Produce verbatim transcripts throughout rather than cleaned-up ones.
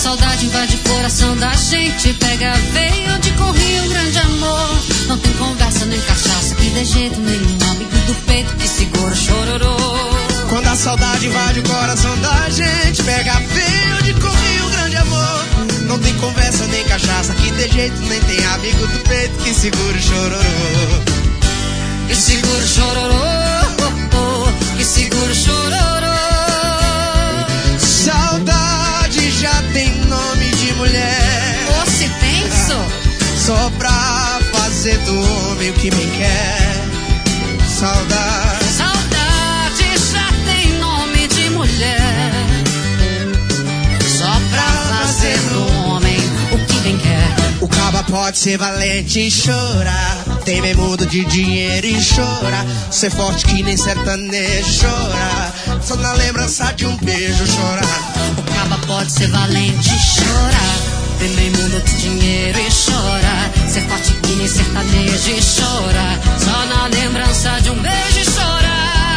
saudade invade o coração da gente, pega a veia onde corria um grande amor. Não tem conversa nem cachaça que dê jeito nenhum, amigo do peito que segura o chororô. Quando a saudade invade o coração da gente, pega a veia onde corria um grande amor. Não tem conversa nem cachaça que dê jeito, nem tem amigo do peito que segura o chororô. Que segura o chororô, que segura o chororô. Saudade já tem nome de mulher. Ô, se penso. Só pra fazer do homem o que bem quer. Saudade. Saudade já tem nome de mulher. Só pra fazer do homem o que bem quer. O caba pode ser valente e chorar, tem meio mundo de dinheiro e chora, ser forte que nem sertanejo chora, só na lembrança de um beijo chorar. O caba pode ser valente e chorar, tem meio mundo de dinheiro e chora, ser forte que nem sertanejo e chora, só na lembrança de um beijo e chora.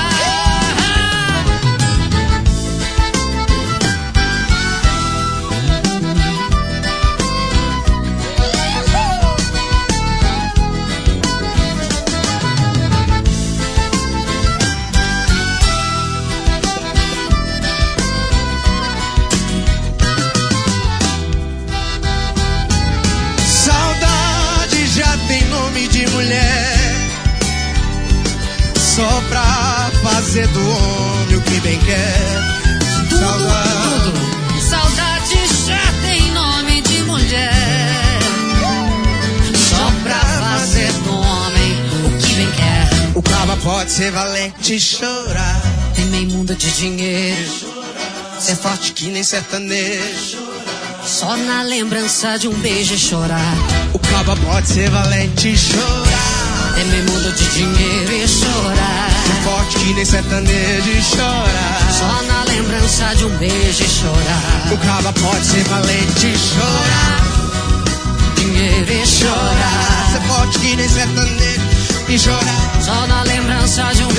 Só pra fazer do homem o que bem quer. Tudo, Saudade. tudo. Saudade já tem nome de mulher. Só pra fazer do homem o que bem quer. O caba pode ser valente e chorar, tem meio mundo de dinheiro, ser forte que nem sertanejo, só na lembrança de um beijo e chorar. O caba pode ser valente e chorar, tem meio mundo de dinheiro e chorar, ser forte que nem sertanejo e chorar, só na lembrança de um beijo e chorar. O caba pode ser valente e chorar, dinheiro e chorar, ser forte que nem sertanejo e chorar, só na lembrança de um